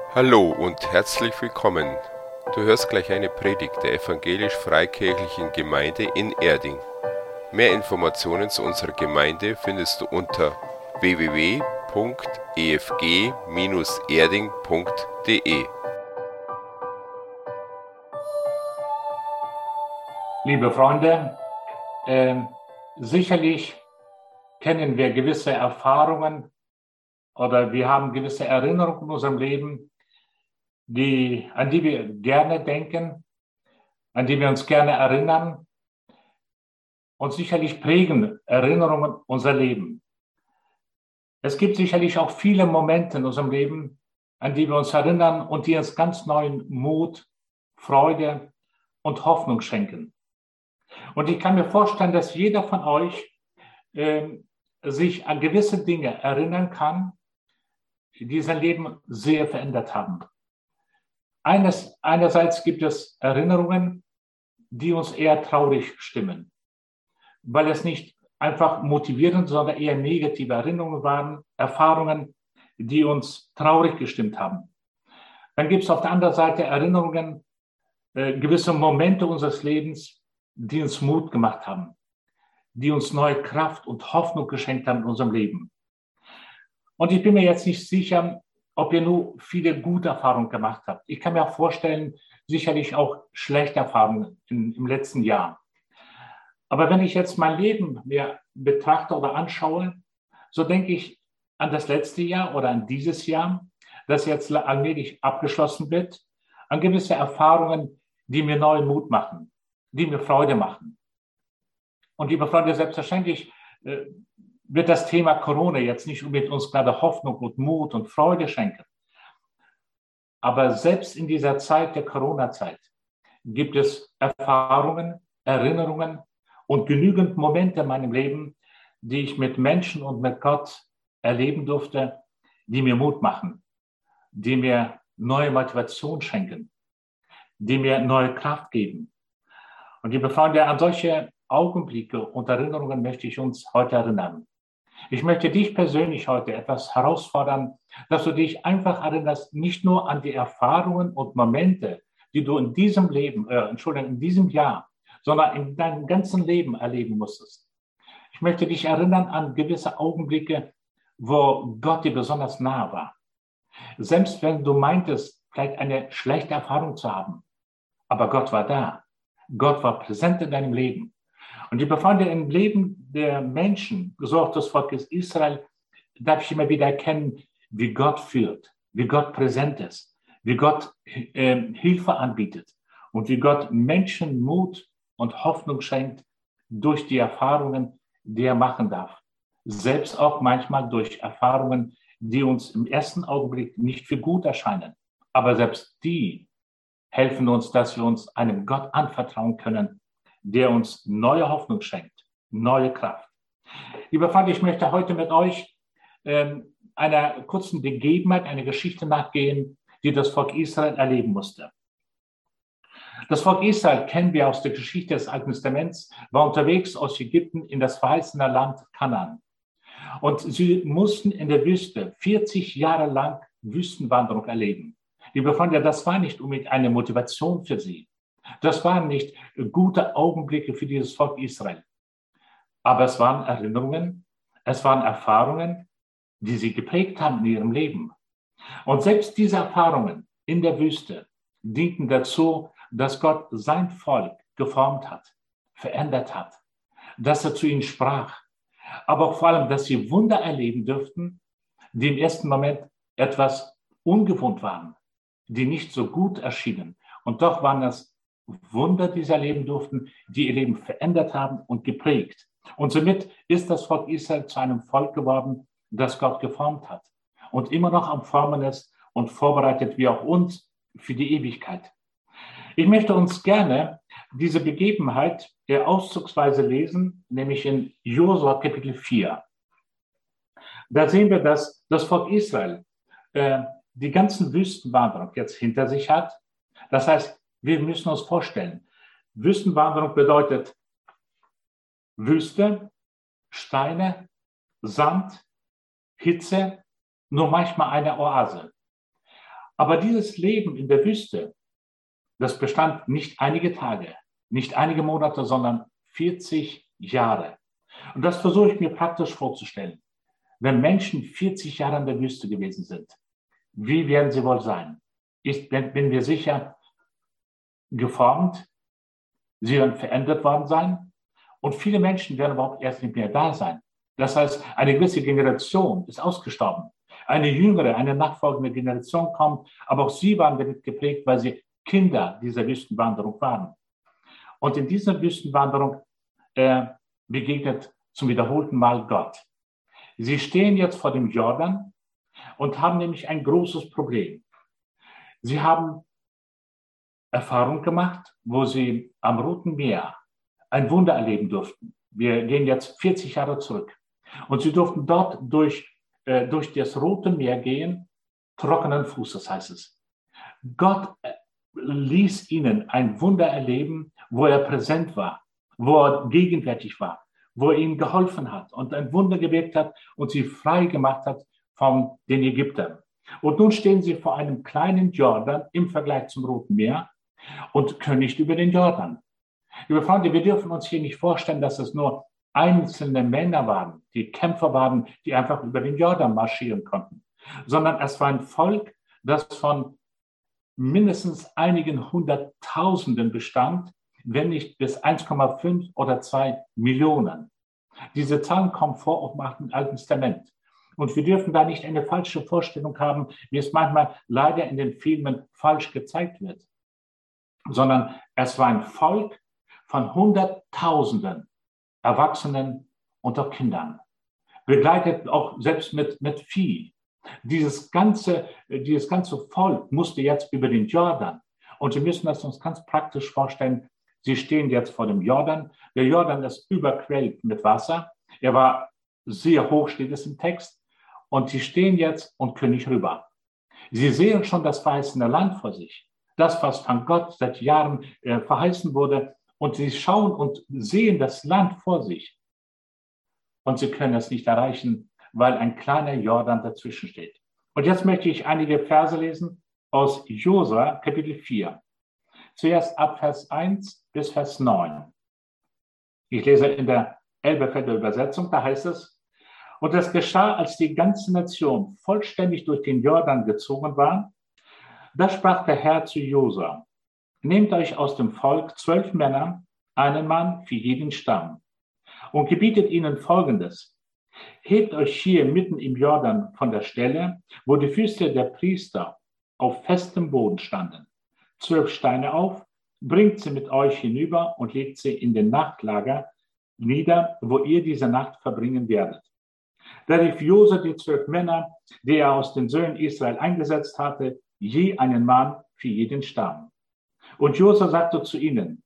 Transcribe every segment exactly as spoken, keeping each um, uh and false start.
Hallo und herzlich willkommen. Du hörst gleich eine Predigt der Evangelisch-Freikirchlichen Gemeinde in Erding. Mehr Informationen zu unserer Gemeinde findest du unter w w w punkt e f g bindestrich erding punkt d e. Liebe Freunde, äh, sicherlich kennen wir gewisse Erfahrungen oder wir haben gewisse Erinnerungen in unserem Leben, die, an die wir gerne denken, an die wir uns gerne erinnern. Und sicherlich prägen Erinnerungen unser Leben. Es gibt sicherlich auch viele Momente in unserem Leben, an die wir uns erinnern und die uns ganz neuen Mut, Freude und Hoffnung schenken. Und ich kann mir vorstellen, dass jeder von euch äh, sich an gewisse Dinge erinnern kann, die sein Leben sehr verändert haben. Eines, einerseits gibt es Erinnerungen, die uns eher traurig stimmen, weil es nicht einfach motivierend, sondern eher negative Erinnerungen waren, Erfahrungen, die uns traurig gestimmt haben. Dann gibt es auf der anderen Seite Erinnerungen, äh, gewisse Momente unseres Lebens, die uns Mut gemacht haben, die uns neue Kraft und Hoffnung geschenkt haben in unserem Leben. Und ich bin mir jetzt nicht sicher, ob ihr nur viele gute Erfahrungen gemacht habt. Ich kann mir auch vorstellen, sicherlich auch schlechte Erfahrungen in, im letzten Jahr. Aber wenn ich jetzt mein Leben mir betrachte oder anschaue, so denke ich an das letzte Jahr oder an dieses Jahr, das jetzt allmählich abgeschlossen wird, an gewisse Erfahrungen, die mir neuen Mut machen, die mir Freude machen. Und liebe Freunde, selbstverständlich äh, wird das Thema Corona jetzt nicht unbedingt uns gerade Hoffnung und Mut und Freude schenken. Aber selbst in dieser Zeit der Corona-Zeit gibt es Erfahrungen, Erinnerungen und genügend Momente in meinem Leben, die ich mit Menschen und mit Gott erleben durfte, die mir Mut machen, die mir neue Motivation schenken, die mir neue Kraft geben. Und liebe Freunde, an solche Augenblicke und Erinnerungen möchte ich uns heute erinnern. Ich möchte dich persönlich heute etwas herausfordern, dass du dich einfach erinnerst, nicht nur an die Erfahrungen und Momente, die du in diesem Leben, äh, Entschuldigung, in diesem Jahr, sondern in deinem ganzen Leben erleben musstest. Ich möchte dich erinnern an gewisse Augenblicke, wo Gott dir besonders nahe war. Selbst wenn du meintest, vielleicht eine schlechte Erfahrung zu haben, aber Gott war da. Gott war präsent in deinem Leben. Und liebe Freunde, im Leben der Menschen, so auch des Volkes Israel, darf ich immer wieder erkennen, wie Gott führt, wie Gott präsent ist, wie Gott äh, Hilfe anbietet und wie Gott Menschen Mut und Hoffnung schenkt durch die Erfahrungen, die er machen darf. Selbst auch manchmal durch Erfahrungen, die uns im ersten Augenblick nicht für gut erscheinen. Aber selbst die helfen uns, dass wir uns einem Gott anvertrauen können, der uns neue Hoffnung schenkt, neue Kraft. Lieber Freunde, ich möchte heute mit euch ähm, einer kurzen Begebenheit, einer Geschichte nachgehen, die das Volk Israel erleben musste. Das Volk Israel kennen wir aus der Geschichte des Alten Testaments, war unterwegs aus Ägypten in das verheißene Land Kanaan. Und sie mussten in der Wüste vierzig Jahre lang Wüstenwanderung erleben. Liebe Freunde, das war nicht unbedingt eine Motivation für sie. Das waren nicht gute Augenblicke für dieses Volk Israel. Aber es waren Erinnerungen, es waren Erfahrungen, die sie geprägt haben in ihrem Leben. Und selbst diese Erfahrungen in der Wüste dienten dazu, dass Gott sein Volk geformt hat, verändert hat, dass er zu ihnen sprach, aber auch vor allem, dass sie Wunder erleben dürften, die im ersten Moment etwas ungewohnt waren, die nicht so gut erschienen. Und doch waren das Wunder, die sie erleben durften, die ihr Leben verändert haben und geprägt. Und somit ist das Volk Israel zu einem Volk geworden, das Gott geformt hat und immer noch am Formen ist und vorbereitet, wie auch uns, für die Ewigkeit. Ich möchte uns gerne diese Begebenheit der auszugsweise lesen, nämlich in Josua Kapitel vier. Da sehen wir, dass das Volk Israel äh, die ganzen Wüstenwanderung jetzt hinter sich hat. Das heißt, wir müssen uns vorstellen, Wüstenwanderung bedeutet Wüste, Steine, Sand, Hitze, nur manchmal eine Oase. Aber dieses Leben in der Wüste, das bestand nicht einige Tage, nicht einige Monate, sondern vierzig Jahre. Und das versuche ich mir praktisch vorzustellen. Wenn Menschen vierzig Jahre in der Wüste gewesen sind, wie werden sie wohl sein? Ich bin, bin mir sicher, geformt, sie werden verändert worden sein und viele Menschen werden überhaupt erst nicht mehr da sein. Das heißt, eine gewisse Generation ist ausgestorben. Eine jüngere, eine nachfolgende Generation kommt, aber auch sie waren damit geprägt, weil sie Kinder dieser Wüstenwanderung waren. Und in dieser Wüstenwanderung äh, begegnet zum wiederholten Mal Gott. Sie stehen jetzt vor dem Jordan und haben nämlich ein großes Problem. Sie haben Erfahrung gemacht, wo sie am Roten Meer ein Wunder erleben durften. Wir gehen jetzt vierzig Jahre zurück. Und sie durften dort durch, äh, durch das Rote Meer gehen, trockenen Fußes heißt es. Gott ließ ihnen ein Wunder erleben, wo er präsent war, wo er gegenwärtig war, wo er ihnen geholfen hat und ein Wunder gewirkt hat und sie frei gemacht hat von den Ägyptern. Und nun stehen sie vor einem kleinen Jordan im Vergleich zum Roten Meer und können nicht über den Jordan. Liebe Freunde, wir dürfen uns hier nicht vorstellen, dass es nur einzelne Männer waren, die Kämpfer waren, die einfach über den Jordan marschieren konnten, sondern es war ein Volk, das von mindestens einigen Hunderttausenden bestand, wenn nicht bis eins Komma fünf oder zwei Millionen. Diese Zahlen kommen vor auch im Alten Testament. Und wir dürfen da nicht eine falsche Vorstellung haben, wie es manchmal leider in den Filmen falsch gezeigt wird, sondern es war ein Volk von Hunderttausenden Erwachsenen und auch Kindern, begleitet auch selbst mit, mit Vieh. Dieses ganze, dieses ganze Volk musste jetzt über den Jordan. Und Sie müssen das uns ganz praktisch vorstellen. Sie stehen jetzt vor dem Jordan. Der Jordan ist überquellt mit Wasser. Er war sehr hoch, steht es im Text. Und Sie stehen jetzt und können nicht rüber. Sie sehen schon das verheißene Land vor sich. Das, was von Gott seit Jahren äh, verheißen wurde. Und Sie schauen und sehen das Land vor sich. Und Sie können es nicht erreichen, weil ein kleiner Jordan dazwischen steht. Und jetzt möchte ich einige Verse lesen aus Josua, Kapitel vier. Zuerst ab Vers eins bis Vers neun. Ich lese in der Elberfelder Übersetzung, da heißt es: Und es geschah, als die ganze Nation vollständig durch den Jordan gezogen war, da sprach der Herr zu Josua: Nehmt euch aus dem Volk zwölf Männer, einen Mann für jeden Stamm, und gebietet ihnen Folgendes: Hebt euch hier mitten im Jordan von der Stelle, wo die Füße der Priester auf festem Boden standen, zwölf Steine auf, bringt sie mit euch hinüber und legt sie in den Nachtlager nieder, wo ihr diese Nacht verbringen werdet. Da rief Josua die zwölf Männer, die er aus den Söhnen Israel eingesetzt hatte, je einen Mann für jeden Stamm. Und Josua sagte zu ihnen: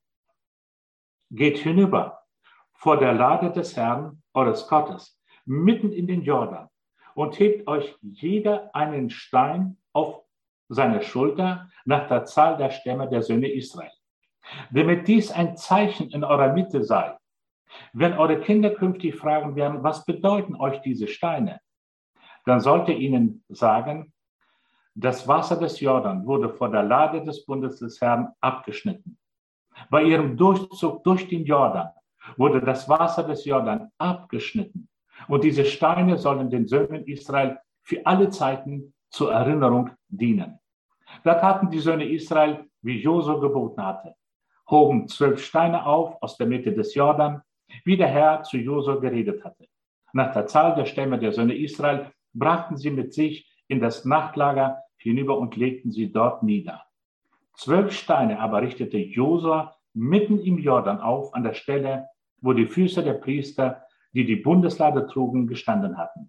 Geht hinüber vor der Lade des Herrn, eures Gottes, mitten in den Jordan, und hebt euch jeder einen Stein auf seine Schulter nach der Zahl der Stämme der Söhne Israel, damit dies ein Zeichen in eurer Mitte sei. Wenn eure Kinder künftig fragen werden, was bedeuten euch diese Steine, dann sollt ihr ihnen sagen: Das Wasser des Jordan wurde vor der Lade des Bundes des Herrn abgeschnitten. Bei ihrem Durchzug durch den Jordan wurde das Wasser des Jordan abgeschnitten. Und diese Steine sollen den Söhnen Israel für alle Zeiten zur Erinnerung dienen. Da taten die Söhne Israel, wie Josua geboten hatte, hoben zwölf Steine auf aus der Mitte des Jordan, wie der Herr zu Josua geredet hatte. Nach der Zahl der Stämme der Söhne Israel brachten sie mit sich in das Nachtlager hinüber und legten sie dort nieder. Zwölf Steine aber richtete Josua mitten im Jordan auf, an der Stelle, wo die Füße der Priester, die die Bundeslade trugen, gestanden hatten.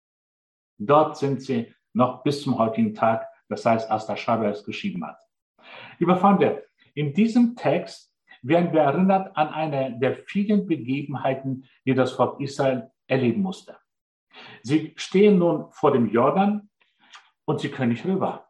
Dort sind sie noch bis zum heutigen Tag, das heißt, als der Schreiber es geschrieben hat. Liebe Freunde, in diesem Text werden wir erinnert an eine der vielen Begebenheiten, die das Volk Israel erleben musste. Sie stehen nun vor dem Jordan und sie können nicht rüber.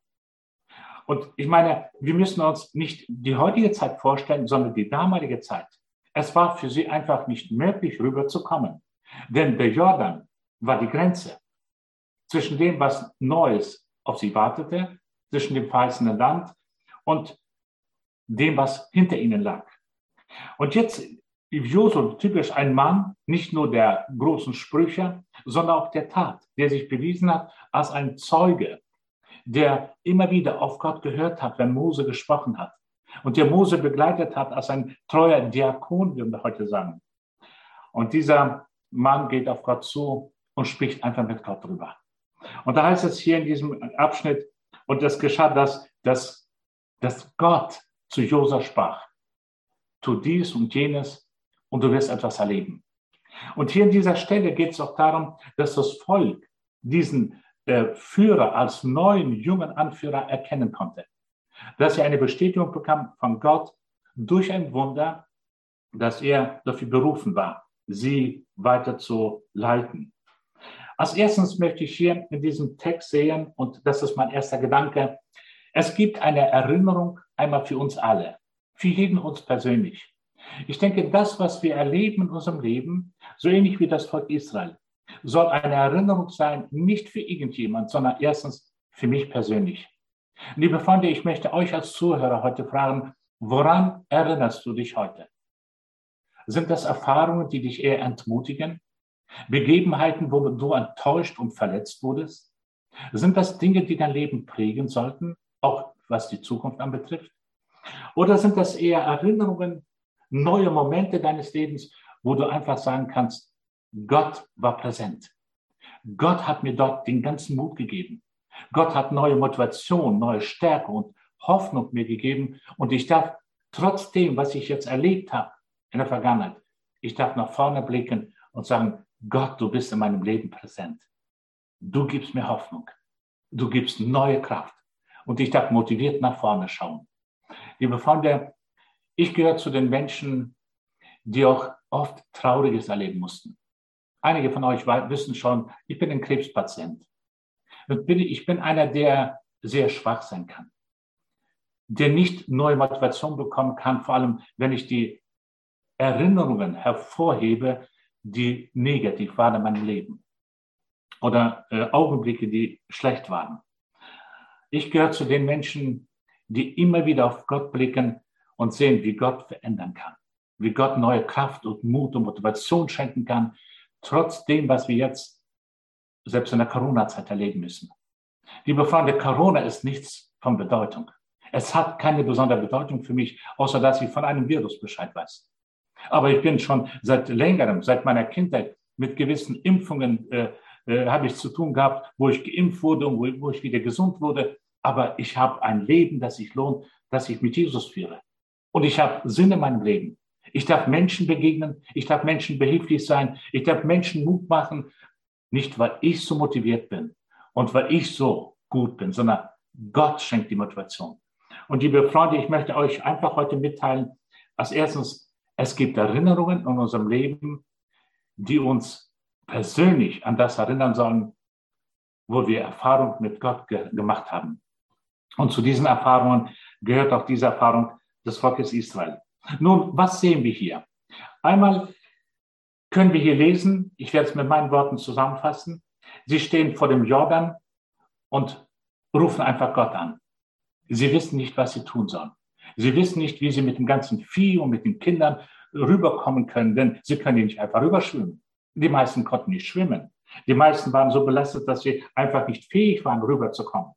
Und ich meine, wir müssen uns nicht die heutige Zeit vorstellen, sondern die damalige Zeit. Es war für sie einfach nicht möglich, rüberzukommen. Denn der Jordan war die Grenze zwischen dem, was Neues auf sie wartete, zwischen dem verheißenen Land und dem, was hinter ihnen lag. Und jetzt Josua, typisch ein Mann, nicht nur der großen Sprüche, sondern auch der Tat, der sich bewiesen hat als ein Zeuge, der immer wieder auf Gott gehört hat, wenn Mose gesprochen hat. Und der Mose begleitet hat als ein treuer Diakon, würden wir heute sagen. Und dieser Mann geht auf Gott zu und spricht einfach mit Gott drüber. Und da heißt es hier in diesem Abschnitt, und es geschah, dass, dass, dass Gott zu Josua sprach, tu dies und jenes und du wirst etwas erleben. Und hier an dieser Stelle geht es auch darum, dass das Volk diesen äh, Führer als neuen, jungen Anführer erkennen konnte. Dass er eine Bestätigung bekam von Gott durch ein Wunder, dass er dafür berufen war, sie weiter zu leiten. Als erstes möchte ich hier in diesem Text sehen, und das ist mein erster Gedanke, es gibt eine Erinnerung einmal für uns alle, für jeden uns persönlich. Ich denke, das, was wir erleben in unserem Leben, so ähnlich wie das Volk Israel, soll eine Erinnerung sein, nicht für irgendjemand, sondern erstens für mich persönlich. Liebe Freunde, ich möchte euch als Zuhörer heute fragen, woran erinnerst du dich heute? Sind das Erfahrungen, die dich eher entmutigen? Begebenheiten, wo du enttäuscht und verletzt wurdest? Sind das Dinge, die dein Leben prägen sollten, auch was die Zukunft anbetrifft? Oder sind das eher Erinnerungen, neue Momente deines Lebens, wo du einfach sagen kannst, Gott war präsent. Gott hat mir dort den ganzen Mut gegeben. Gott hat neue Motivation, neue Stärke und Hoffnung mir gegeben. Und ich darf trotzdem, was ich jetzt erlebt habe in der Vergangenheit, ich darf nach vorne blicken und sagen, Gott, du bist in meinem Leben präsent. Du gibst mir Hoffnung. Du gibst neue Kraft. Und ich darf motiviert nach vorne schauen. Liebe Freunde, ich gehöre zu den Menschen, die auch oft Trauriges erleben mussten. Einige von euch wissen schon, ich bin ein Krebspatient. Und ich bin einer, der sehr schwach sein kann, der nicht neue Motivation bekommen kann, vor allem wenn ich die Erinnerungen hervorhebe, die negativ waren in meinem Leben oder äh, Augenblicke, die schlecht waren. Ich gehöre zu den Menschen, die immer wieder auf Gott blicken und sehen, wie Gott verändern kann, wie Gott neue Kraft und Mut und Motivation schenken kann, trotz dem, was wir jetzt selbst in der Corona-Zeit erleben müssen. Liebe Freunde, Corona ist nichts von Bedeutung. Es hat keine besondere Bedeutung für mich, außer dass ich von einem Virus Bescheid weiß. Aber ich bin schon seit längerem, seit meiner Kindheit, mit gewissen Impfungen äh, äh, habe ich zu tun gehabt, wo ich geimpft wurde und wo, wo ich wieder gesund wurde. Aber ich habe ein Leben, das sich lohnt, das ich mit Jesus führe. Und ich habe Sinn in meinem Leben. Ich darf Menschen begegnen, ich darf Menschen behilflich sein, ich darf Menschen Mut machen, nicht weil ich so motiviert bin und weil ich so gut bin, sondern Gott schenkt die Motivation. Und liebe Freunde, ich möchte euch einfach heute mitteilen, als erstens, es gibt Erinnerungen in unserem Leben, die uns persönlich an das erinnern sollen, wo wir Erfahrung mit Gott ge- gemacht haben. Und zu diesen Erfahrungen gehört auch diese Erfahrung des Volkes Israel. Nun, was sehen wir hier? Einmal können wir hier lesen, ich werde es mit meinen Worten zusammenfassen, sie stehen vor dem Jordan und rufen einfach Gott an. Sie wissen nicht, was sie tun sollen. Sie wissen nicht, wie sie mit dem ganzen Vieh und mit den Kindern rüberkommen können, denn sie können nicht einfach rüberschwimmen. Die meisten konnten nicht schwimmen. Die meisten waren so belastet, dass sie einfach nicht fähig waren, rüberzukommen.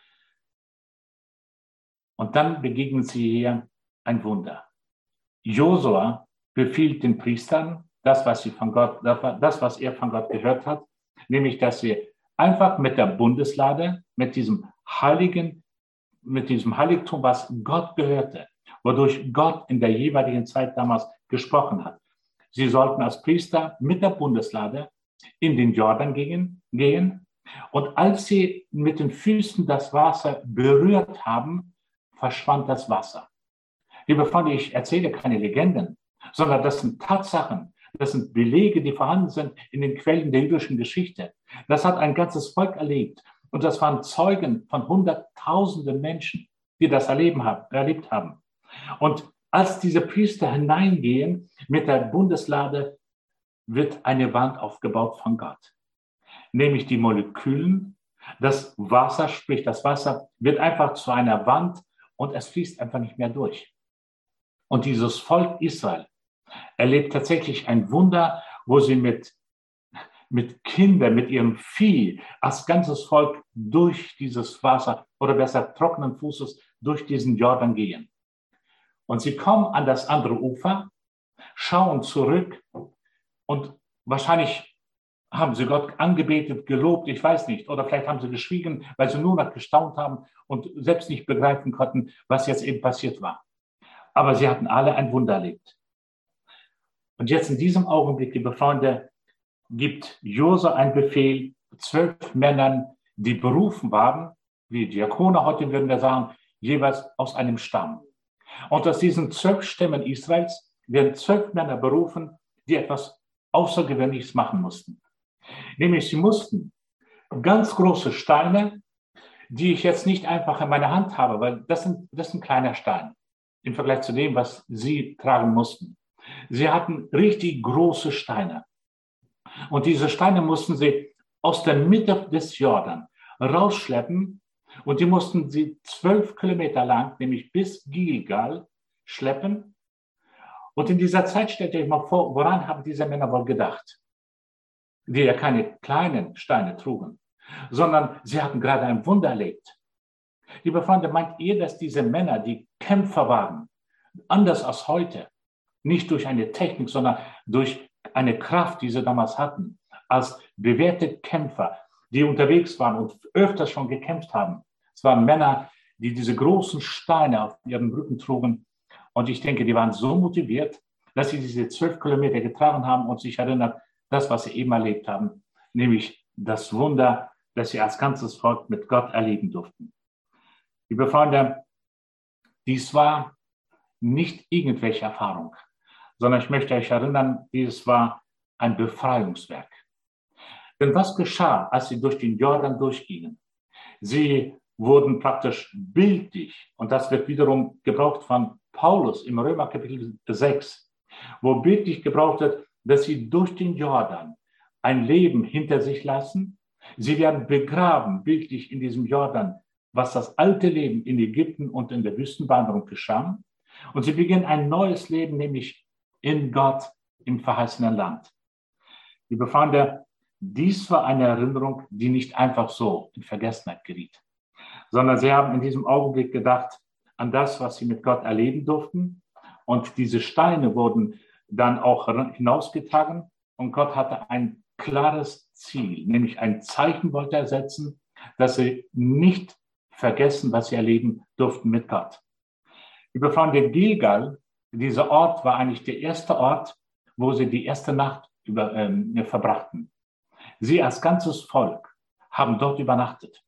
Und dann begegnen sie hier ein Wunder. Josua befiehlt den Priestern, das, was sie von Gott, das, was er von Gott gehört hat, nämlich, dass sie einfach mit der Bundeslade, mit diesem heiligen, mit diesem Heiligtum, was Gott gehörte, wodurch Gott in der jeweiligen Zeit damals gesprochen hat. Sie sollten als Priester mit der Bundeslade in den Jordan gehen, gehen und als sie mit den Füßen das Wasser berührt haben, verschwand das Wasser. Liebe Freunde, ich erzähle keine Legenden, sondern das sind Tatsachen, das sind Belege, die vorhanden sind in den Quellen der jüdischen Geschichte. Das hat ein ganzes Volk erlebt und das waren Zeugen von hunderttausenden Menschen, die das erleben haben, erlebt haben. Und als diese Priester hineingehen mit der Bundeslade, wird eine Wand aufgebaut von Gott. Nämlich die Molekülen, Das Wasser, sprich das Wasser, wird einfach zu einer Wand und es fließt einfach nicht mehr durch. Und dieses Volk Israel erlebt tatsächlich ein Wunder, wo sie mit, mit Kindern, mit ihrem Vieh, als ganzes Volk durch dieses Wasser oder besser trockenen Fußes durch diesen Jordan gehen. Und sie kommen an das andere Ufer, schauen zurück und wahrscheinlich haben sie Gott angebetet, gelobt, ich weiß nicht. Oder vielleicht haben sie geschwiegen, weil sie nur noch gestaunt haben und selbst nicht begreifen konnten, was jetzt eben passiert war. Aber sie hatten alle ein Wunder erlebt. Und jetzt in diesem Augenblick, liebe Freunde, gibt Josua einen Befehl, zwölf Männern, die berufen waren, wie Diakone heute würden wir sagen, jeweils aus einem Stamm. Und aus diesen zwölf Stämmen Israels werden zwölf Männer berufen, die etwas Außergewöhnliches machen mussten. Nämlich sie mussten ganz große Steine, die ich jetzt nicht einfach in meiner Hand habe, weil das sind, das ist ein kleiner Stein im Vergleich zu dem, was sie tragen mussten. Sie hatten richtig große Steine. Und diese Steine mussten sie aus der Mitte des Jordan rausschleppen und die mussten sie zwölf Kilometer lang, nämlich bis Gilgal, schleppen. Und in dieser Zeit stellt euch mal vor, woran haben diese Männer wohl gedacht? Die ja keine kleinen Steine trugen, sondern sie hatten gerade ein Wunder erlebt. Liebe Freunde, meint ihr, dass diese Männer, die Kämpfer waren, anders als heute, nicht durch eine Technik, sondern durch eine Kraft, die sie damals hatten, als bewährte Kämpfer, die unterwegs waren und öfters schon gekämpft haben? Es waren Männer, die diese großen Steine auf ihrem Rücken trugen. Und ich denke, die waren so motiviert, dass sie diese zwölf Kilometer getragen haben und sich erinnert, das, was sie eben erlebt haben, nämlich das Wunder, das sie als ganzes Volk mit Gott erleben durften. Liebe Freunde, dies war nicht irgendwelche Erfahrung, sondern ich möchte euch erinnern, dies war ein Befreiungswerk. Denn was geschah, als sie durch den Jordan durchgingen? Sie wurden praktisch bildlich, und das wird wiederum gebraucht von Paulus im Römer Kapitel sechs, wo bildlich gebraucht wird, dass sie durch den Jordan ein Leben hinter sich lassen. Sie werden begraben, bildlich in diesem Jordan, was das alte Leben in Ägypten und in der Wüstenwanderung geschah. Und sie beginnen ein neues Leben, nämlich in Gott im verheißenen Land. Liebe Freunde, dies war eine Erinnerung, die nicht einfach so in Vergessenheit geriet, sondern sie haben in diesem Augenblick gedacht an das, was sie mit Gott erleben durften. Und diese Steine wurden dann auch hinausgetragen und Gott hatte ein klares Ziel, nämlich ein Zeichen wollte er setzen, dass sie nicht vergessen, was sie erleben durften mit Gott. Liebe Freunde, Gilgal, dieser Ort war eigentlich der erste Ort, wo sie die erste Nacht über, ähm, verbrachten. Sie als ganzes Volk haben dort übernachtet.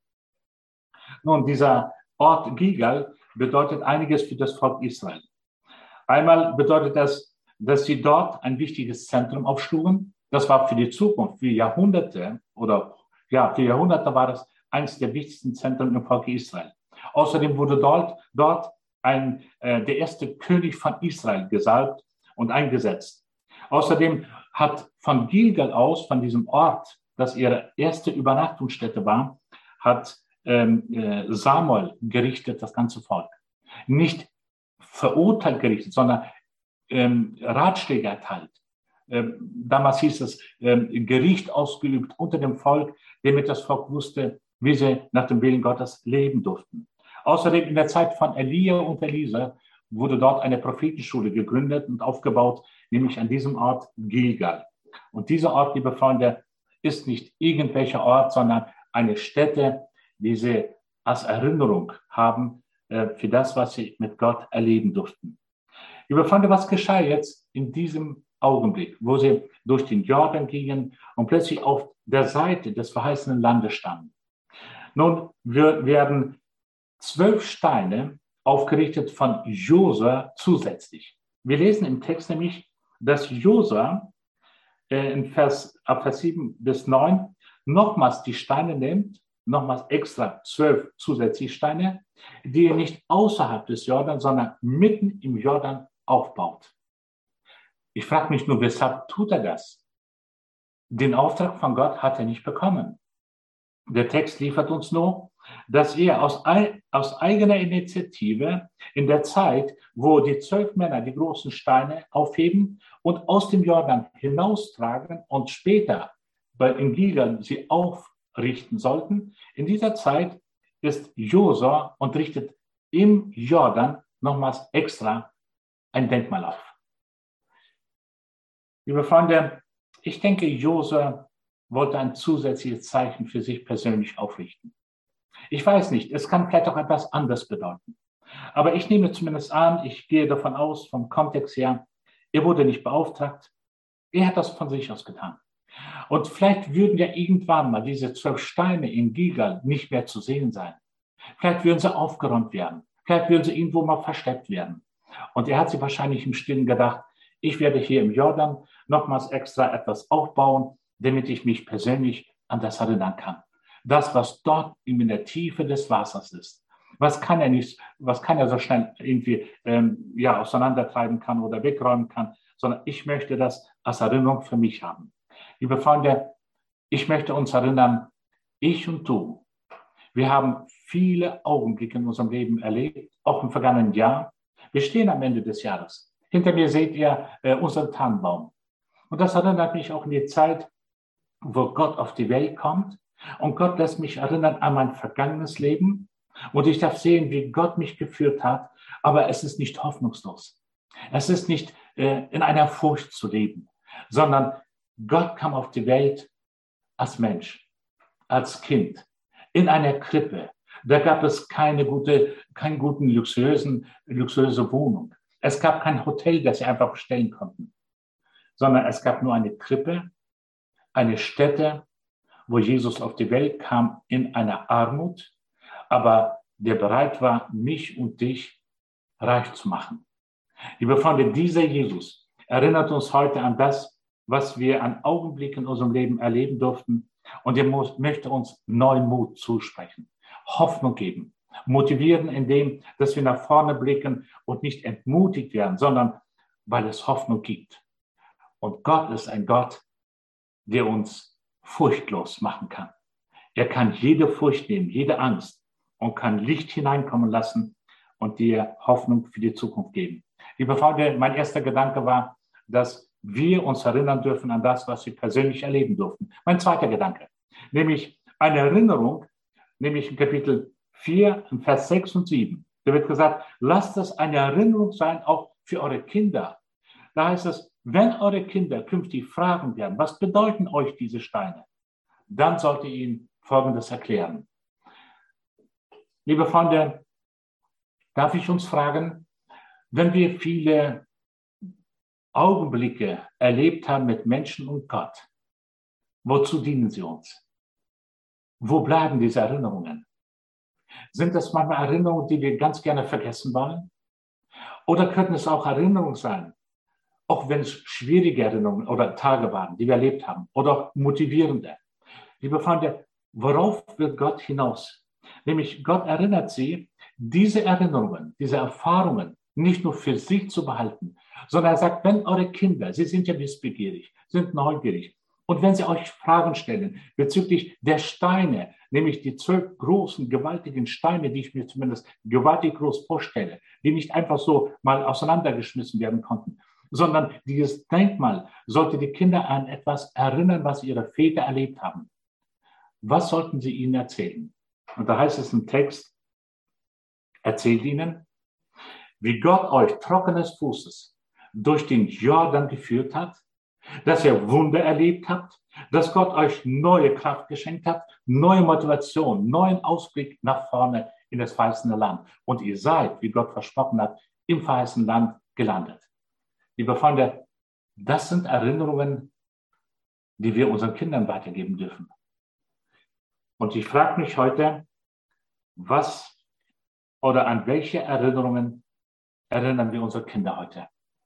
Nun, dieser Ort Gilgal bedeutet einiges für das Volk Israel. Einmal bedeutet das, dass sie dort ein wichtiges Zentrum aufschlugen. Das war für die Zukunft, für Jahrhunderte oder ja, für Jahrhunderte war das eines der wichtigsten Zentren im Volk Israel. Außerdem wurde dort, dort ein, äh, der erste König von Israel gesalbt und eingesetzt. Außerdem hat von Gilgal aus, von diesem Ort, das ihre erste Übernachtungsstätte war, hat ähm, äh, Samuel gerichtet, das ganze Volk. Nicht verurteilt gerichtet, sondern ähm, Ratschläge erteilt. Ähm, damals hieß es, ähm, Gericht ausgeübt unter dem Volk, damit das Volk wusste, wie sie nach dem Willen Gottes leben durften. Außerdem in der Zeit von Elia und Elisa wurde dort eine Prophetenschule gegründet und aufgebaut, nämlich an diesem Ort Gilgal. Und dieser Ort, liebe Freunde, ist nicht irgendwelcher Ort, sondern eine Stätte, die sie als Erinnerung haben äh, für das, was sie mit Gott erleben durften. Liebe Freunde, was geschah jetzt in diesem Augenblick, wo sie durch den Jordan gingen und plötzlich auf der Seite des verheißenen Landes standen? Nun wir, werden zwölf Steine aufgerichtet von Josua zusätzlich. Wir lesen im Text nämlich, dass Josua äh, in Vers, ab Vers sieben bis neun nochmals die Steine nimmt, nochmals extra zwölf zusätzliche Steine, die er nicht außerhalb des Jordan, sondern mitten im Jordan aufbaut. Ich frage mich nur, weshalb tut er das? Den Auftrag von Gott hat er nicht bekommen. Der Text liefert uns nur, dass er aus, aus eigener Initiative in der Zeit, wo die zwölf Männer die großen Steine aufheben und aus dem Jordan hinaustragen und später in Gilgal sie aufrichten sollten, in dieser Zeit ist Josua und richtet im Jordan nochmals extra ein Denkmal auf. Liebe Freunde, ich denke, Josua wollte ein zusätzliches Zeichen für sich persönlich aufrichten. Ich weiß nicht, es kann vielleicht auch etwas anderes bedeuten. Aber ich nehme zumindest an, ich gehe davon aus, vom Kontext her, er wurde nicht beauftragt, er hat das von sich aus getan. Und vielleicht würden ja irgendwann mal diese zwölf Steine in Gilgal nicht mehr zu sehen sein. Vielleicht würden sie aufgeräumt werden. Vielleicht würden sie irgendwo mal versteckt werden. Und er hat sich wahrscheinlich im Stillen gedacht, ich werde hier im Jordan nochmals extra etwas aufbauen, damit ich mich persönlich an das erinnern kann. Das, was dort in der Tiefe des Wassers ist, was kann er nicht, was kann er so schnell irgendwie ähm, ja, auseinandertreiben kann oder wegräumen kann, sondern ich möchte das als Erinnerung für mich haben. Liebe Freunde, ich möchte uns erinnern, ich und du, wir haben viele Augenblicke in unserem Leben erlebt, auch im vergangenen Jahr. Wir stehen am Ende des Jahres. Hinter mir seht ihr äh, unseren Tannenbaum. Und das erinnert mich auch an die Zeit, wo Gott auf die Welt kommt. Und Gott lässt mich erinnern an mein vergangenes Leben. Und ich darf sehen, wie Gott mich geführt hat. Aber es ist nicht hoffnungslos. Es ist nicht äh, in einer Furcht zu leben, sondern Gott kam auf die Welt als Mensch, als Kind, in einer Krippe. Da gab es keine gute, keinen guten, luxuösen, luxuöse Wohnung. Es gab kein Hotel, das sie einfach bestellen konnten, sondern es gab nur eine Krippe, eine Stätte, wo Jesus auf die Welt kam in einer Armut, aber der bereit war, mich und dich reich zu machen. Liebe Freunde, dieser Jesus erinnert uns heute an das, was wir an Augenblicken in unserem Leben erleben durften. Und er muss, möchte uns neuen Mut zusprechen, Hoffnung geben, motivieren, indem, dass wir nach vorne blicken und nicht entmutigt werden, sondern weil es Hoffnung gibt. Und Gott ist ein Gott, der uns furchtlos machen kann. Er kann jede Furcht nehmen, jede Angst und kann Licht hineinkommen lassen und dir Hoffnung für die Zukunft geben. Liebe Freunde, mein erster Gedanke war, dass wir uns erinnern dürfen an das, was wir persönlich erleben durften. Mein zweiter Gedanke, nämlich eine Erinnerung, nämlich in Kapitel vier, Vers sechs und sieben. Da wird gesagt, lasst es eine Erinnerung sein, auch für eure Kinder. Da heißt es, wenn eure Kinder künftig fragen werden, was bedeuten euch diese Steine, dann sollt ihr ihnen Folgendes erklären. Liebe Freunde, darf ich uns fragen, wenn wir viele Augenblicke erlebt haben mit Menschen und Gott, wozu dienen sie uns? Wo bleiben diese Erinnerungen? Sind das manchmal Erinnerungen, die wir ganz gerne vergessen wollen? Oder könnten es auch Erinnerungen sein, auch wenn es schwierige Erinnerungen oder Tage waren, die wir erlebt haben, oder auch motivierende? Liebe Freunde, worauf will Gott hinaus? Nämlich Gott erinnert sie, diese Erinnerungen, diese Erfahrungen nicht nur für sich zu behalten, sondern er sagt, wenn eure Kinder, sie sind ja wissbegierig, sind neugierig, und wenn sie euch Fragen stellen bezüglich der Steine, nämlich die zwölf großen, gewaltigen Steine, die ich mir zumindest gewaltig groß vorstelle, die nicht einfach so mal auseinandergeschmissen werden konnten, sondern dieses Denkmal sollte die Kinder an etwas erinnern, was ihre Väter erlebt haben. Was sollten sie ihnen erzählen? Und da heißt es im Text, erzählt ihnen, wie Gott euch trockenes Fußes durch den Jordan geführt hat, dass ihr Wunder erlebt habt, dass Gott euch neue Kraft geschenkt hat, neue Motivation, neuen Ausblick nach vorne in das verheißene Land. Und ihr seid, wie Gott versprochen hat, im verheißenen Land gelandet. Liebe Freunde, das sind Erinnerungen, die wir unseren Kindern weitergeben dürfen. Und ich frage mich heute, was oder an welche Erinnerungen erinnern wir unsere Kinder heute?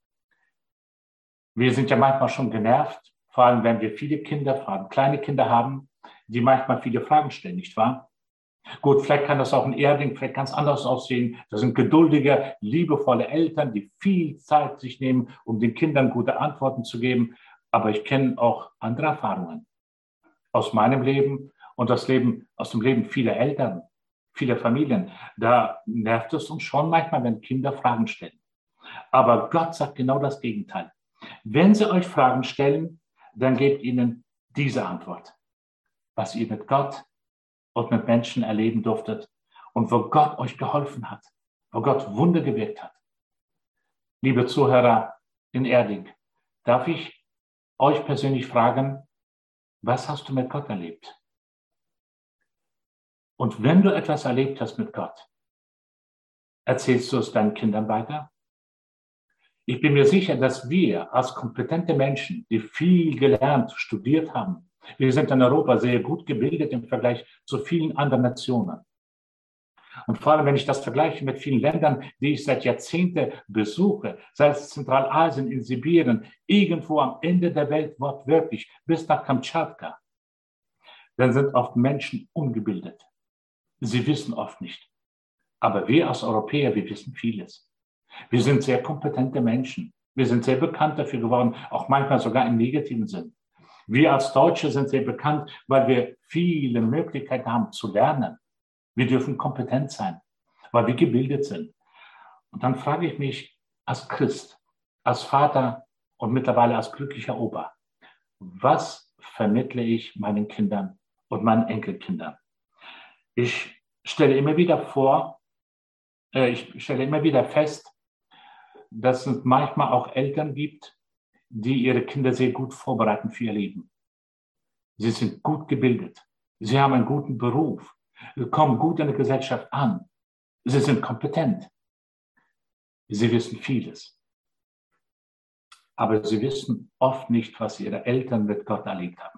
Wir sind ja manchmal schon genervt, vor allem wenn wir viele Kinder, vor allem kleine Kinder haben, die manchmal viele Fragen stellen, nicht wahr? Gut, vielleicht kann das auch in Erding vielleicht ganz anders aussehen. Das sind geduldige, liebevolle Eltern, die viel Zeit sich nehmen, um den Kindern gute Antworten zu geben. Aber ich kenne auch andere Erfahrungen aus meinem Leben und das Leben, aus dem Leben vieler Eltern, vieler Familien, da nervt es uns schon manchmal, wenn Kinder Fragen stellen. Aber Gott sagt genau das Gegenteil. Wenn sie euch Fragen stellen, dann gebt ihnen diese Antwort, was ihr mit Gott und mit Menschen erleben durftet und wo Gott euch geholfen hat, wo Gott Wunder gewirkt hat. Liebe Zuhörer in Erding, darf ich euch persönlich fragen, was hast du mit Gott erlebt? Und wenn du etwas erlebt hast mit Gott, erzählst du es deinen Kindern weiter? Ich bin mir sicher, dass wir als kompetente Menschen, die viel gelernt, studiert haben, wir sind in Europa sehr gut gebildet im Vergleich zu vielen anderen Nationen. Und vor allem, wenn ich das vergleiche mit vielen Ländern, die ich seit Jahrzehnten besuche, sei es Zentralasien, in Sibirien, irgendwo am Ende der Welt wortwörtlich, bis nach Kamtschatka, dann sind oft Menschen ungebildet. Sie wissen oft nicht. Aber wir als Europäer, wir wissen vieles. Wir sind sehr kompetente Menschen. Wir sind sehr bekannt dafür geworden, auch manchmal sogar im negativen Sinn. Wir als Deutsche sind sehr bekannt, weil wir viele Möglichkeiten haben zu lernen. Wir dürfen kompetent sein, weil wir gebildet sind. Und dann frage ich mich als Christ, als Vater und mittlerweile als glücklicher Opa, was vermittle ich meinen Kindern und meinen Enkelkindern? Ich stelle immer wieder vor, äh, ich stelle immer wieder fest, dass es manchmal auch Eltern gibt, die ihre Kinder sehr gut vorbereiten für ihr Leben. Sie sind gut gebildet. Sie haben einen guten Beruf. Sie kommen gut in der Gesellschaft an. Sie sind kompetent. Sie wissen vieles. Aber sie wissen oft nicht, was ihre Eltern mit Gott erlebt haben.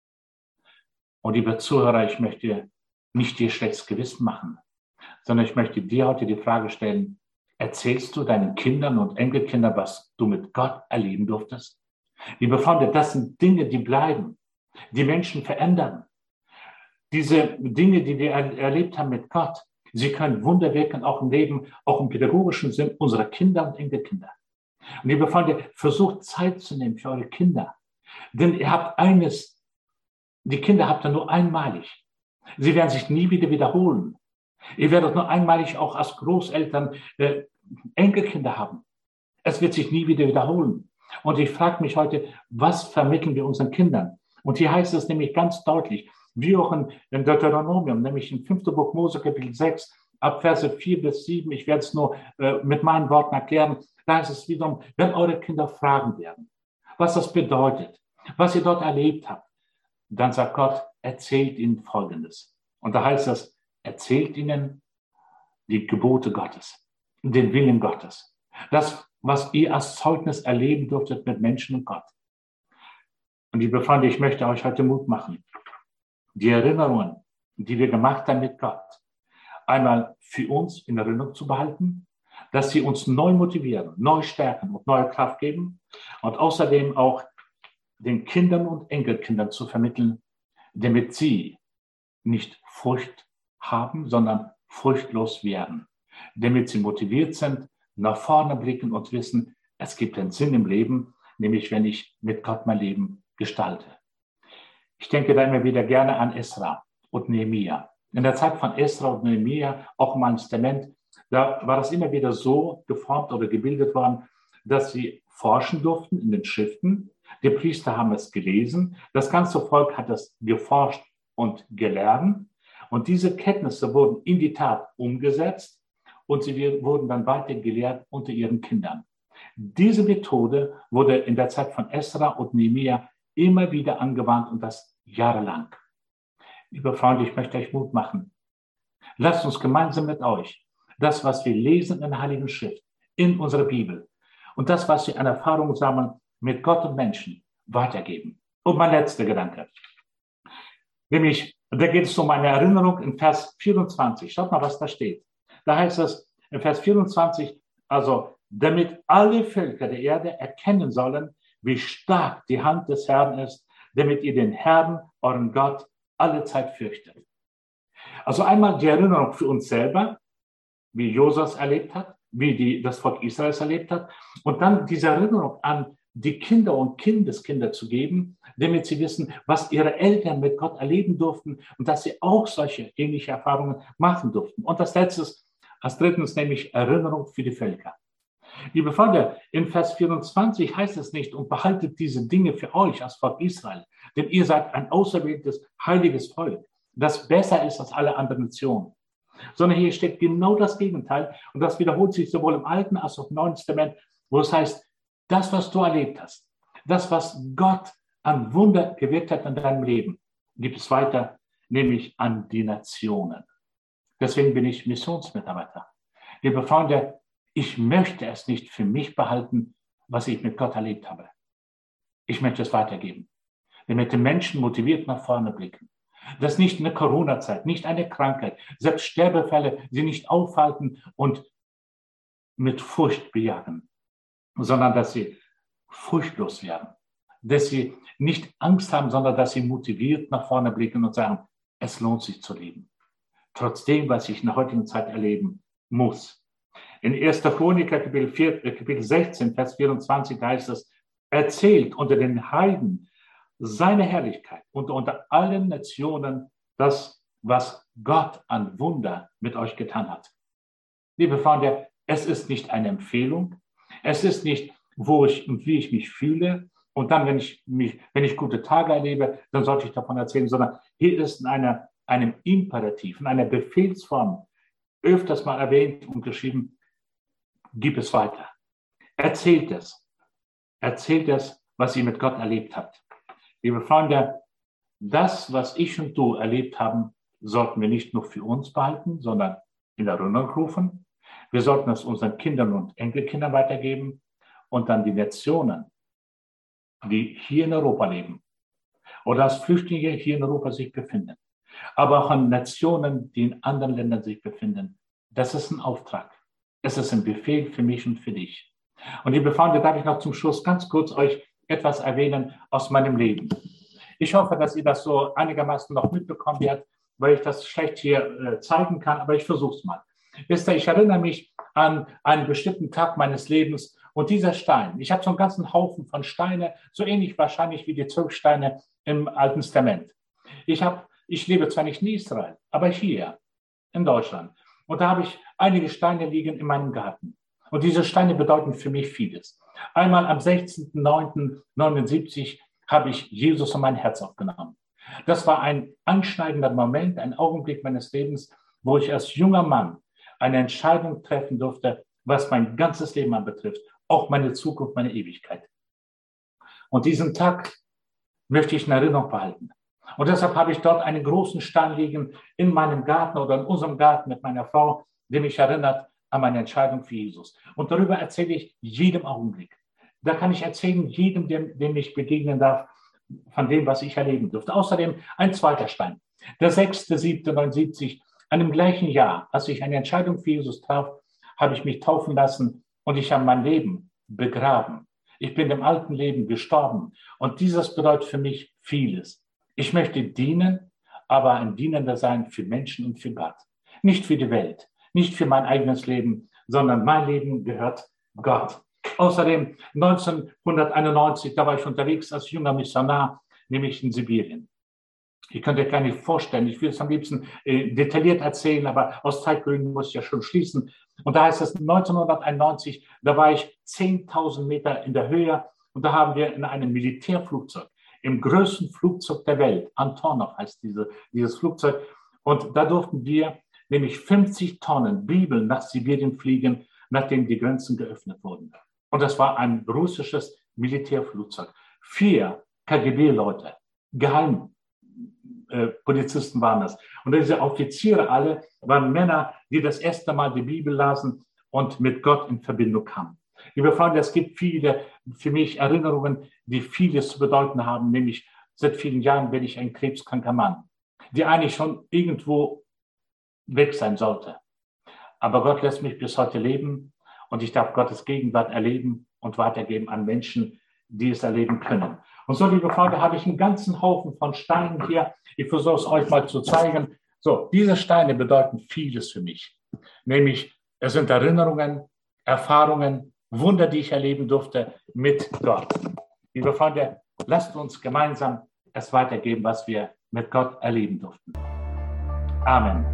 Und liebe Zuhörer, ich möchte nicht dir schlechtes Gewissen machen, sondern ich möchte dir heute die Frage stellen, erzählst du deinen Kindern und Enkelkindern, was du mit Gott erleben durftest? Liebe Freunde, das sind Dinge, die bleiben, die Menschen verändern. Diese Dinge, die wir er erlebt haben mit Gott, sie können Wunder wirken, auch im Leben, auch im pädagogischen Sinn unserer Kinder und Enkelkinder. Und liebe Freunde, versucht Zeit zu nehmen für eure Kinder. Denn ihr habt eines, die Kinder habt ihr nur einmalig. Sie werden sich nie wieder wiederholen. Ihr werdet nur einmalig auch als Großeltern äh, Enkelkinder haben. Es wird sich nie wieder wiederholen. Und ich frage mich heute, was vermitteln wir unseren Kindern? Und hier heißt es nämlich ganz deutlich, wie auch in, in Deuteronomium, nämlich im fünften Buch Mose, Kapitel sechs, ab Verse vier bis sieben, ich werde es nur äh, mit meinen Worten erklären, da heißt es wiederum, wenn eure Kinder fragen werden, was das bedeutet, was ihr dort erlebt habt, dann sagt Gott, erzählt ihnen Folgendes. Und da heißt es, erzählt ihnen die Gebote Gottes, den Willen Gottes, das, was ihr als Zeugnis erleben durftet mit Menschen und Gott. Und liebe Freunde, ich möchte euch heute Mut machen, die Erinnerungen, die wir gemacht haben mit Gott, einmal für uns in Erinnerung zu behalten, dass sie uns neu motivieren, neu stärken und neue Kraft geben und außerdem auch den Kindern und Enkelkindern zu vermitteln, damit sie nicht Furcht haben, sondern furchtlos werden, damit sie motiviert sind, nach vorne blicken und wissen, es gibt einen Sinn im Leben, nämlich wenn ich mit Gott mein Leben gestalte. Ich denke da immer wieder gerne an Esra und Nehemia. In der Zeit von Esra und Nehemia, auch im Alten Testament, da war das immer wieder so geformt oder gebildet worden, dass sie forschen durften in den Schriften. Die Priester haben es gelesen. Das ganze Volk hat es geforscht und gelernt. Und diese Kenntnisse wurden in die Tat umgesetzt und sie wurden dann weiter gelehrt unter ihren Kindern. Diese Methode wurde in der Zeit von Esra und Nehemia immer wieder angewandt und das jahrelang. Liebe Freunde, ich möchte euch Mut machen. Lasst uns gemeinsam mit euch das, was wir lesen in der Heiligen Schrift, in unserer Bibel und das, was wir an Erfahrungen sammeln mit Gott und Menschen, weitergeben. Und mein letzter Gedanke. Nämlich, da geht es um eine Erinnerung in Vers vierundzwanzig. Schaut mal, was da steht. Da heißt es in Vers vierundzwanzig, also, damit alle Völker der Erde erkennen sollen, wie stark die Hand des Herrn ist, damit ihr den Herrn, euren Gott, alle Zeit fürchtet. Also einmal die Erinnerung für uns selber, wie Josua es erlebt hat, wie die, das Volk Israels erlebt hat, und dann diese Erinnerung an die Kinder und Kindeskinder zu geben, damit sie wissen, was ihre Eltern mit Gott erleben durften und dass sie auch solche ähnliche Erfahrungen machen durften. Und das Letzte, als drittens, nämlich Erinnerung für die Völker. Liebe Freunde, in Vers vierundzwanzig heißt es nicht, und behaltet diese Dinge für euch als Volk Israel, denn ihr seid ein auserwähltes, heiliges Volk, das besser ist als alle anderen Nationen. Sondern hier steht genau das Gegenteil und das wiederholt sich sowohl im Alten als auch im Neuen Testament, wo es heißt, das, was du erlebt hast, das, was Gott an Wunder gewirkt hat in deinem Leben, gibt es weiter, nämlich an die Nationen. Deswegen bin ich Missionsmitarbeiter. Liebe Freunde, ich möchte es nicht für mich behalten, was ich mit Gott erlebt habe. Ich möchte es weitergeben, damit die Menschen motiviert nach vorne blicken. Dass nicht eine Corona-Zeit, nicht eine Krankheit, selbst Sterbefälle sie nicht aufhalten und mit Furcht bejagen, sondern dass sie furchtlos werden. Dass sie nicht Angst haben, sondern dass sie motiviert nach vorne blicken und sagen, es lohnt sich zu leben. Trotzdem, was ich in der heutigen Zeit erleben muss. In erster Chroniker, Kapitel, vier, Kapitel sechzehn, Vers vierundzwanzig heißt es, erzählt unter den Heiden seine Herrlichkeit und unter allen Nationen das, was Gott an Wunder mit euch getan hat. Liebe Freunde, es ist nicht eine Empfehlung, es ist nicht, wo ich und wie ich mich fühle und dann, wenn ich, mich, wenn ich gute Tage erlebe, dann sollte ich davon erzählen, sondern hier ist in einer, einem Imperativ, in einer Befehlsform öfters mal erwähnt und geschrieben, gib es weiter. Erzählt es. Erzählt es, was ihr mit Gott erlebt habt. Liebe Freunde, das, was ich und du erlebt haben, sollten wir nicht nur für uns behalten, sondern in Erinnerung rufen. Wir sollten es unseren Kindern und Enkelkindern weitergeben und dann die Nationen, die hier in Europa leben oder als Flüchtlinge hier in Europa sich befinden, aber auch an Nationen, die in anderen Ländern sich befinden. Das ist ein Auftrag. Es ist ein Befehl für mich und für dich. Und liebe Freunde, darf ich noch zum Schluss ganz kurz euch etwas erwähnen aus meinem Leben. Ich hoffe, dass ihr das so einigermaßen noch mitbekommen werdet, weil ich das schlecht hier äh, zeigen kann, aber ich versuche es mal. Wisst ihr, ich erinnere mich an einen bestimmten Tag meines Lebens und dieser Stein, ich habe so einen ganzen Haufen von Steinen, so ähnlich wahrscheinlich wie die zwölf Steine im Alten Testament. Ich, hab, ich lebe zwar nicht in Israel, aber hier in Deutschland. Und da habe ich einige Steine liegen in meinem Garten. Und diese Steine bedeuten für mich vieles. Einmal am sechzehnten neunten neunundsiebzig habe ich Jesus in mein Herz aufgenommen. Das war ein anschneidender Moment, ein Augenblick meines Lebens, wo ich als junger Mann eine Entscheidung treffen durfte, was mein ganzes Leben anbetrifft, auch meine Zukunft, meine Ewigkeit. Und diesen Tag möchte ich in Erinnerung behalten. Und deshalb habe ich dort einen großen Stein liegen in meinem Garten oder in unserem Garten mit meiner Frau, der mich erinnert an meine Entscheidung für Jesus. Und darüber erzähle ich jedem Augenblick. Da kann ich erzählen, jedem, dem, dem ich begegnen darf, von dem, was ich erleben durfte. Außerdem ein zweiter Stein. Der sechste siebte neunundsiebzig, an dem gleichen Jahr, als ich eine Entscheidung für Jesus traf, habe ich mich taufen lassen und ich habe mein Leben begraben. Ich bin dem alten Leben gestorben. Und dieses bedeutet für mich vieles. Ich möchte dienen, aber ein Dienender sein für Menschen und für Gott. Nicht für die Welt, nicht für mein eigenes Leben, sondern mein Leben gehört Gott. Außerdem neunzehnhunderteinundneunzig, da war ich unterwegs als junger Missionar, nämlich in Sibirien. Ihr könnt euch gar nicht vorstellen, ich will es am liebsten äh, detailliert erzählen, aber aus Zeitgründen muss ich ja schon schließen. Und da heißt es neunzehnhunderteinundneunzig, da war ich zehntausend Meter in der Höhe und da haben wir in einem Militärflugzeug, im größten Flugzeug der Welt, Antonov heißt diese, dieses Flugzeug, und da durften wir nämlich fünfzig Tonnen Bibeln nach Sibirien fliegen, nachdem die Grenzen geöffnet wurden. Und das war ein russisches Militärflugzeug. Vier K G B-Leute, Geheimpolizisten waren das. Und diese Offiziere alle waren Männer, die das erste Mal die Bibel lasen und mit Gott in Verbindung kamen. Liebe Freunde, es gibt viele, für mich Erinnerungen, die vieles zu bedeuten haben, nämlich seit vielen Jahren bin ich ein krebskranker Mann, die eigentlich schon irgendwo weg sein sollte. Aber Gott lässt mich bis heute leben und ich darf Gottes Gegenwart erleben und weitergeben an Menschen, die es erleben können. Und so, liebe Freunde, habe ich einen ganzen Haufen von Steinen hier. Ich versuche es euch mal zu zeigen. So, diese Steine bedeuten vieles für mich. Nämlich, es sind Erinnerungen, Erfahrungen, Wunder, die ich erleben durfte mit Gott. Liebe Freunde, lasst uns gemeinsam es weitergeben, was wir mit Gott erleben durften. Amen.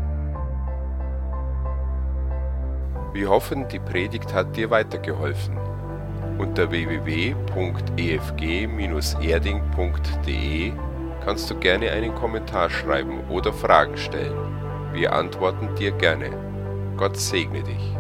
Wir hoffen, die Predigt hat dir weitergeholfen. Unter w w w punkt e f g Bindestrich erding punkt d e kannst du gerne einen Kommentar schreiben oder Fragen stellen. Wir antworten dir gerne. Gott segne dich.